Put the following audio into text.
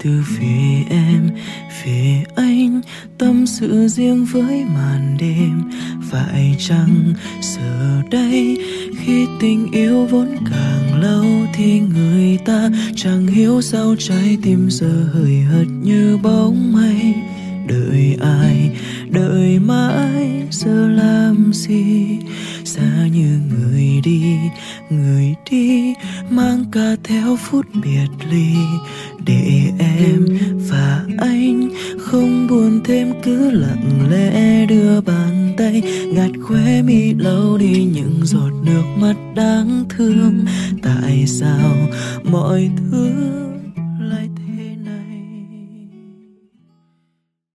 từ phía em, phía anh, tâm sự riêng với màn đêm. Phải chăng giờ đây khi tình yêu vốn càng lâu thì người ta chẳng hiểu sao trái tim giờ hời hợt như bóng mây. Đợi ai, đợi mãi, giờ làm gì? Xa như người đi, mang cả theo phút biệt ly. Để em và anh không buồn thêm, cứ lặng lẽ đưa bàn tay gạt khóe mi lau đi những giọt nước mắt đáng thương. Tại sao mọi thứ